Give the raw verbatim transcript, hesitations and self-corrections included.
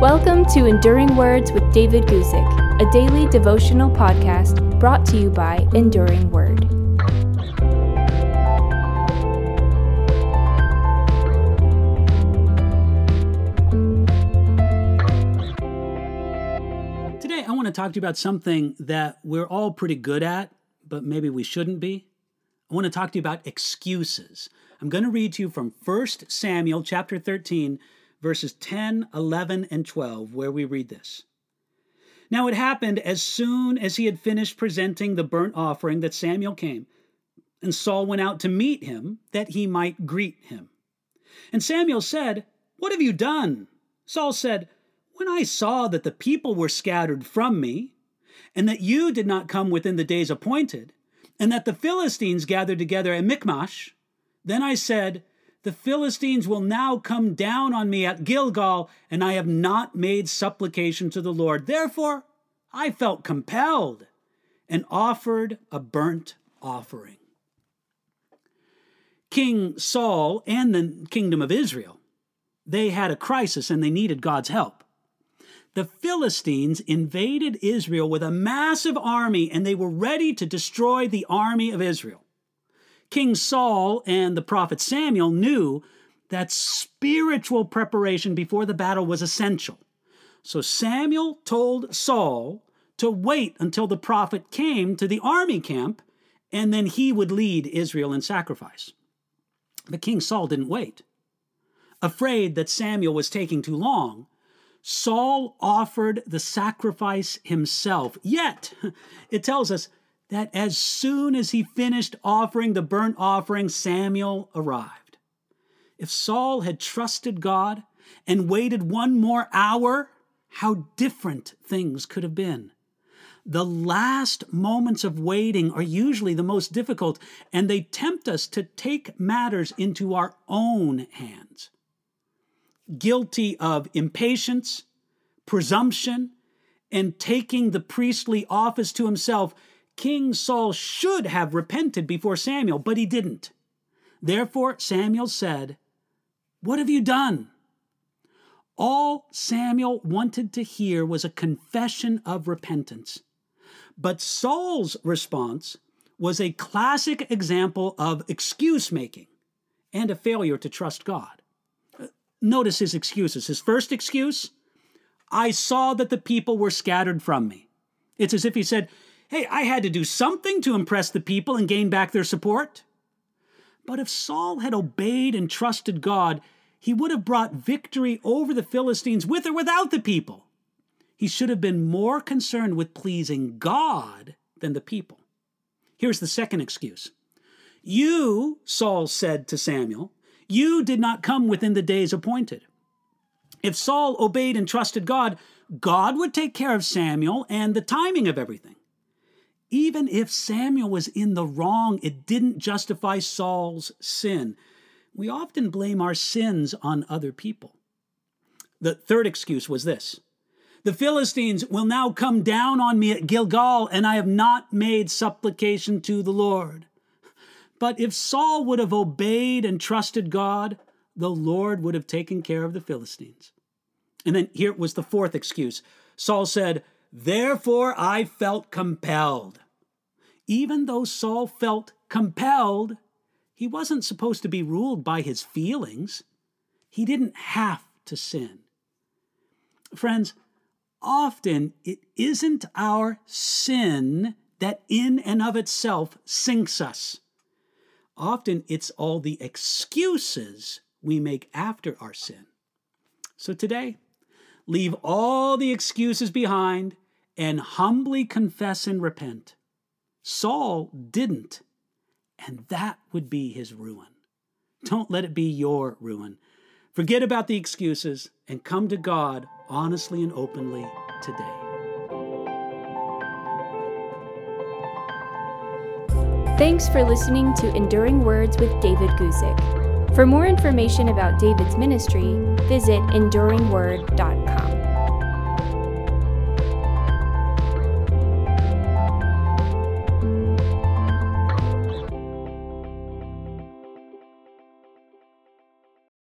Welcome to Enduring Words with David Guzik, a daily devotional podcast brought to you by Enduring Word. Today, I want to talk to you about something that we're all pretty good at, but maybe we shouldn't be. I want to talk to you about excuses. I'm going to read to you from First Samuel chapter thirteen, verses ten, eleven, and twelve, where we read this. Now it happened as soon as he had finished presenting the burnt offering that Samuel came, and Saul went out to meet him, that he might greet him. And Samuel said, "What have you done?" Saul said, "When I saw that the people were scattered from me, and that you did not come within the days appointed, and that the Philistines gathered together at Michmash, then I said, the Philistines will now come down on me at Gilgal, and I have not made supplication to the Lord. Therefore, I felt compelled and offered a burnt offering." King Saul and the kingdom of Israel, they had a crisis and they needed God's help. The Philistines invaded Israel with a massive army, and they were ready to destroy the army of Israel. King Saul and the prophet Samuel knew that spiritual preparation before the battle was essential. So Samuel told Saul to wait until the prophet came to the army camp, and then he would lead Israel in sacrifice. But King Saul didn't wait. Afraid that Samuel was taking too long, Saul offered the sacrifice himself. Yet, it tells us that as soon as he finished offering the burnt offering, Samuel arrived. If Saul had trusted God and waited one more hour, how different things could have been. The last moments of waiting are usually the most difficult, and they tempt us to take matters into our own hands. Guilty of impatience, presumption, and taking the priestly office to himself, King Saul should have repented before Samuel, but he didn't. Therefore, Samuel said, "What have you done?" All Samuel wanted to hear was a confession of repentance. But Saul's response was a classic example of excuse-making and a failure to trust God. Notice his excuses. His first excuse, "I saw that the people were scattered from me." It's as if he said, hey, I had to do something to impress the people and gain back their support. But if Saul had obeyed and trusted God, he would have brought victory over the Philistines with or without the people. He should have been more concerned with pleasing God than the people. Here's the second excuse. "You," Saul said to Samuel, "you did not come within the days appointed." If Saul obeyed and trusted God, God would take care of Samuel and the timing of everything. Even if Samuel was in the wrong, it didn't justify Saul's sin. We often blame our sins on other people. The third excuse was this. "The Philistines will now come down on me at Gilgal, and I have not made supplication to the Lord." But if Saul would have obeyed and trusted God, the Lord would have taken care of the Philistines. And then here was the fourth excuse. Saul said, "Therefore I felt compelled." Even though Saul felt compelled, he wasn't supposed to be ruled by his feelings. He didn't have to sin. Friends, often it isn't our sin that in and of itself sinks us. Often it's all the excuses we make after our sin. So today, leave all the excuses behind and humbly confess and repent. Saul didn't, and that would be his ruin. Don't let it be your ruin. Forget about the excuses and come to God honestly and openly today. Thanks for listening to Enduring Words with David Guzik. For more information about David's ministry, visit enduring word dot com.